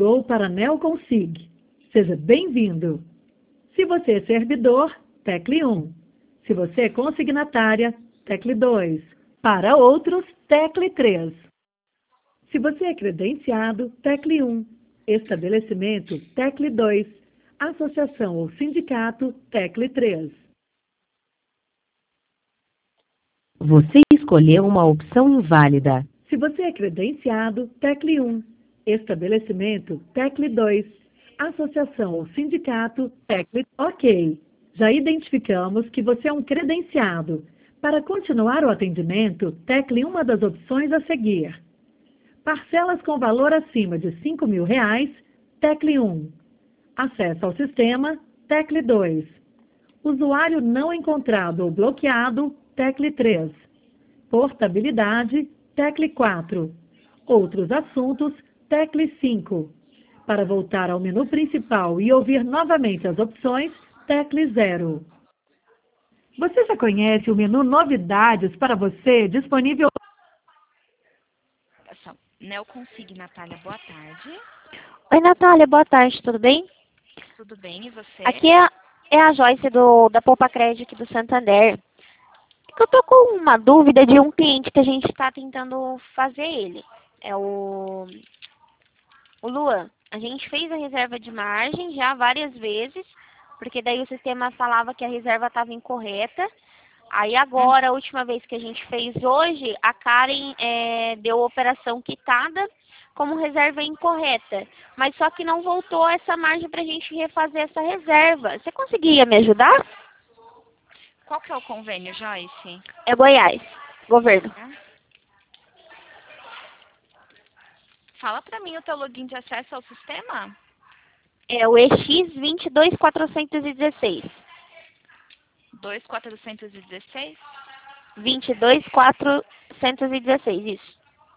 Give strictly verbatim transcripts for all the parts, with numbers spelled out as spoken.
ligou para a Neoconsig. Seja bem-vindo. Se você é servidor, tecle um. Se você é consignatária, tecle dois. Para outros, tecle três. Se você é credenciado, tecle um. Estabelecimento, tecle dois. Associação ou sindicato, tecle três. Você escolheu uma opção inválida. Se você é credenciado, tecle um. Estabelecimento, tecle dois. Associação ou sindicato, tecle... Ok. Já identificamos que você é um credenciado. Para continuar o atendimento, tecle uma das opções a seguir. Parcelas com valor acima de cinco mil reais, tecle um. Acesso ao sistema, tecle dois. Usuário não encontrado ou bloqueado, tecle três. Portabilidade, tecle quatro. Outros assuntos, tecle cinco. Para voltar ao menu principal e ouvir novamente as opções, tecle zero. Você já conhece o menu Novidades para você, disponível... Neoconsig, Natália, boa tarde. Oi, Natália, boa tarde, tudo bem? Tudo bem, e você? Aqui é, é a Joyce do, da Poupa Crédito do Santander. Eu tô com uma dúvida de um cliente que a gente está tentando fazer ele. É o, o Luan. A gente fez a reserva de margem já várias vezes, porque daí o sistema falava que a reserva estava incorreta. Aí agora, a última vez que a gente fez hoje, a Karen é, deu a operação quitada como reserva incorreta. Mas só que não voltou essa margem para a gente refazer essa reserva. Você conseguiria me ajudar? Qual que é o convênio, Joyce? É Goiás, governo. Fala para mim o teu login de acesso ao sistema. É o E X vinte e dois quatrocentos e dezesseis. dois quatrocentos e dezesseis? vinte e dois quatrocentos e dezesseis, isso.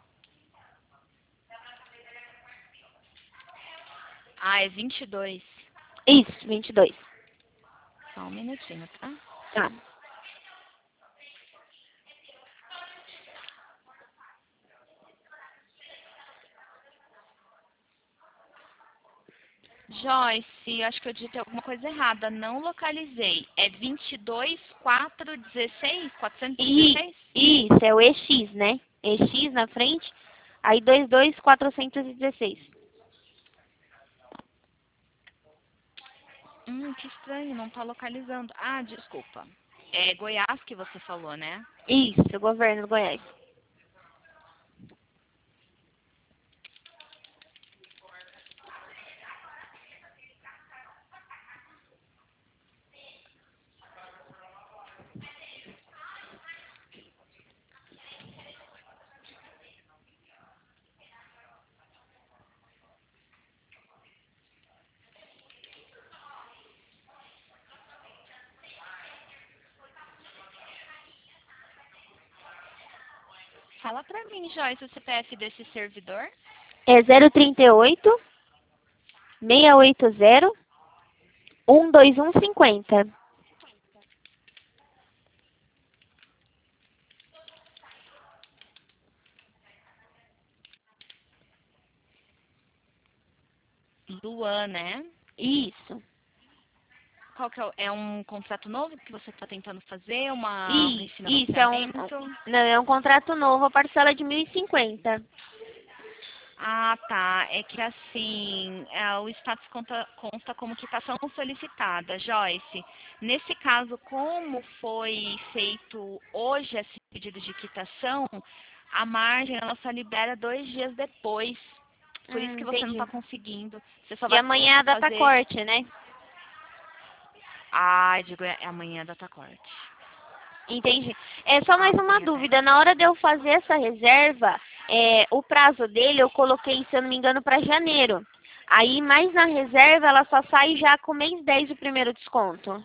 Ah, é vinte e dois. Isso, vinte e dois. Só um minutinho, tá? Tá. Joyce, acho que eu digitei alguma coisa errada. Não localizei. É vinte e dois, quatro, dezesseis? quatrocentos e dezesseis? Isso, é o E X, né? E X na frente, aí vinte e dois quatrocentos e dezesseis. Hum, que estranho, não tá localizando. Ah, desculpa. É Goiás que você falou, né? Isso, governo do Goiás. Fala pra mim, Joyce, o C P F desse servidor. É zero trinta e oito, seiscentos e oitenta, um dois um cinquenta. Luan, né? Isso. Qual que é, o- é um contrato novo que você está tentando fazer? Uma, um Isso, isso é um, refinanciamento? não, é um contrato novo, a parcela de mil e cinquenta. Ah, tá. É que assim, é, o status conta, consta como quitação solicitada, Joyce. Nesse caso, como foi feito hoje esse pedido de quitação, a margem ela só libera dois dias depois. Por isso Hum, que você não entendi. está conseguindo. Você só E vai amanhã é a conseguir data fazer... corte, né? Ah, digo, é é amanhã a data corte. Entendi. É só mais uma Amanhã, dúvida. Na hora de eu fazer essa reserva, é, o prazo dele eu coloquei, se eu não me engano, para janeiro. Aí, mais na reserva, ela só sai já com mês dez o primeiro desconto.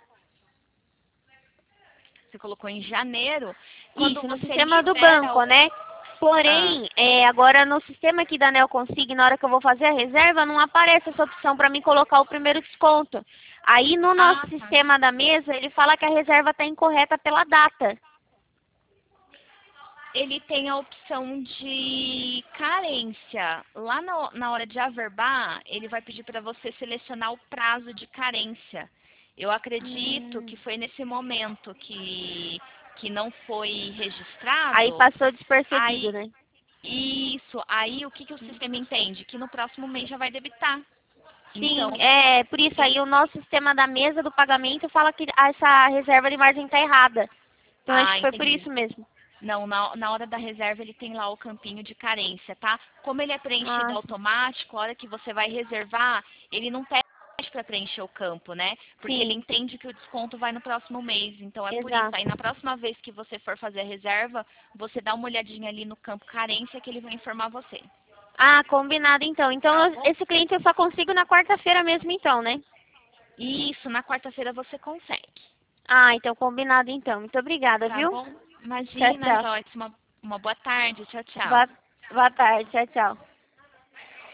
Você colocou em janeiro. Quando Isso, no você sistema do libera banco, o... né? Porém, é, agora no sistema aqui da Neoconsig, na hora que eu vou fazer a reserva, não aparece essa opção para mim colocar o primeiro desconto. Aí no nosso Ah, tá. sistema da mesa, ele fala que a reserva está incorreta pela data. ele tem a opção de carência. Lá na, na hora de averbar, ele vai pedir para você selecionar o prazo de carência. Eu acredito Hum. que foi nesse momento que, que não foi registrado. Aí passou despercebido, Aí, né? isso. Aí o que, que o sistema entende? Que no próximo mês já vai debitar. Então, Sim, é por isso aí o nosso sistema da mesa do pagamento fala que essa reserva de margem está errada. Então acho ah, que foi por entendi. isso mesmo. Não, na, na hora da reserva ele tem lá o campinho de carência, tá? Como ele é preenchido Ah, automático, a hora que você vai reservar, ele não pede para preencher o campo, né? Porque ele sim, entende que o desconto vai no próximo mês. Então é por isso. exato. Aí na próxima vez que você for fazer a reserva, você dá uma olhadinha ali no campo carência que ele vai informar você. Ah, combinado então. Então Tá eu- bom? esse cliente eu só consigo na quarta-feira mesmo então, né? Isso, na quarta-feira você consegue. Ah, então combinado então. Muito obrigada, Tá viu? bom? Tchau, Imagina, tchau. Joyce. Uma, uma boa tarde. Tchau, tchau. Boa, boa tarde. Tchau, tchau.